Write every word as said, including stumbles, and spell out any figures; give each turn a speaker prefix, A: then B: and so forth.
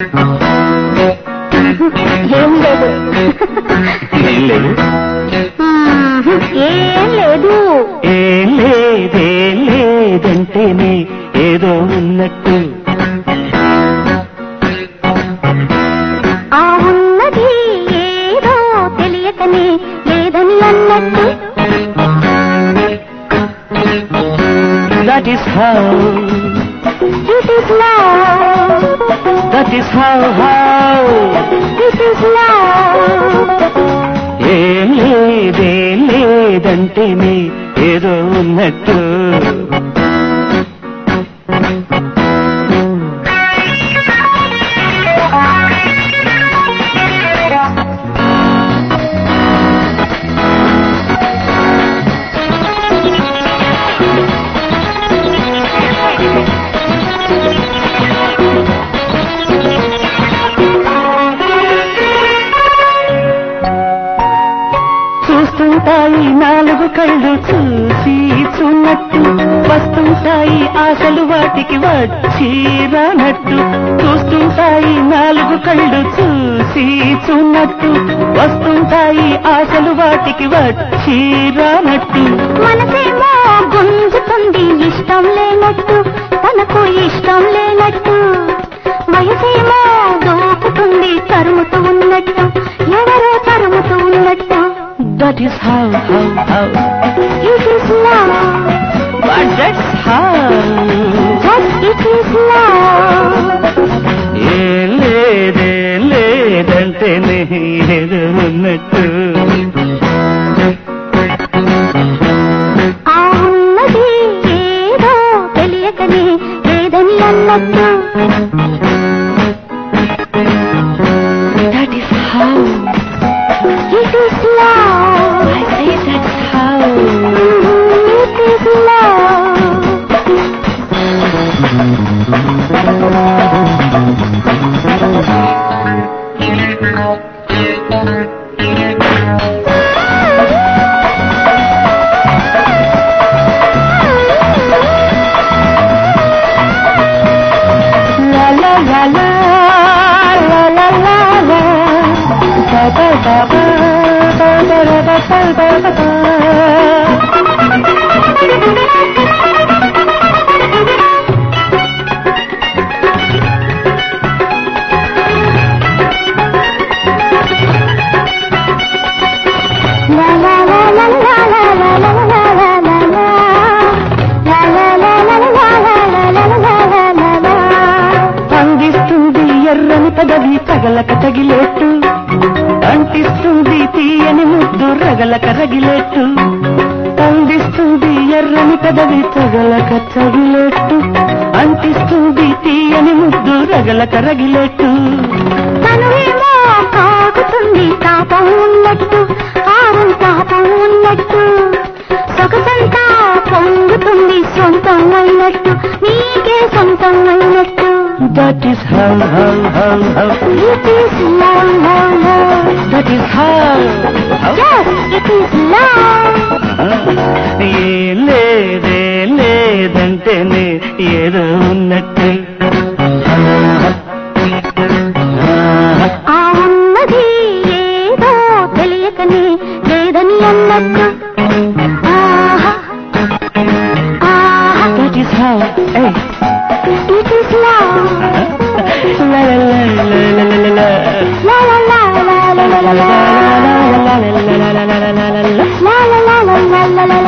A: ఏం లేదు
B: ఏం లేదు
A: ఏం లేదు
B: ఏం లేదేం లేదంటేనే ఏదో ఉన్నట్టు
A: ఆ ఉన్నది ఏదో తెలియకనే లేదని అన్నట్టు.
B: That is how
A: It is love.
B: That is how how
A: It is love.
B: ఏం లేదేం లేదంటేనే ఏదో ఉన్నట్టు. చూస్తుంటాయి నాలుగు కళ్ళు చూసి చూన్నట్టు, వస్తుంటాయి ఆశలు వాటికి వచ్చి రానట్టు. చూస్తుంటాయి నాలుగు కళ్ళు చూసి చూన్నట్టు, వస్తుంటాయి ఆశలు వాటికి వచ్చి రానట్టు.
A: మనసేమో గుంజుతుంది ఇష్టం లేనట్టు, తనకు ఇష్టం లేనట్టు. వయసేమో దూకుతుంది తరుముతూ ఉన్నట్టు, ఎవరో తరుముతూ ఉన్నట్టు.
B: That is how how how
A: It is love.
B: But that's how
A: Yes, it is love.
B: ఏం లేదే లేదంటేనే ఏదో ఉన్నట్టు.
A: ఆ ఉన్నది ఏదో తెలియకనే లేదని అన్నట్టు.
B: That is how
A: It is love.
B: I say that's how
A: It is love.
B: La la la la la la la la ba ba ba ba ba ba ba ba ba ba.
A: La la la la la la la la la la la la. La la la la la la la la la la la.
B: అందిస్తుంది ఎర్రని పదవి తగలక తగిలేట్టు, అంటిస్తుంది తీయని ముద్దు రగలక రగిలేట్టు. అందిస్తుంది ఎర్రని పదవి తగలక తగిలేట్టు, అంటిస్తుంది తీయని ముద్దు రగలక రగిలేట్టు.
A: తనువేమో కాగుతుంది తాపం ఉన్నట్టు, ఆరు తాపం ఉన్నట్టు. సొగసంతా పొంగుతుంది సొంతం అయినట్టు, నీకే సొంతం అయినట్టు.
B: That is how how how how
A: It is love, love, love.
B: That is how how
A: Yes, it is love.
B: ఏం లేదే లేదంటేనే ఏదో ఉన్నట్టు.
A: ఆ ఉన్నది ఏదో తెలియకనే లేదని అన్నట్టు. ఆహా ఆహా.
B: That is how hey
A: It is love.
B: la la la la la la la
A: La la la la la la la la.
B: la la la la la la la la la la la.
A: La la la la la la la.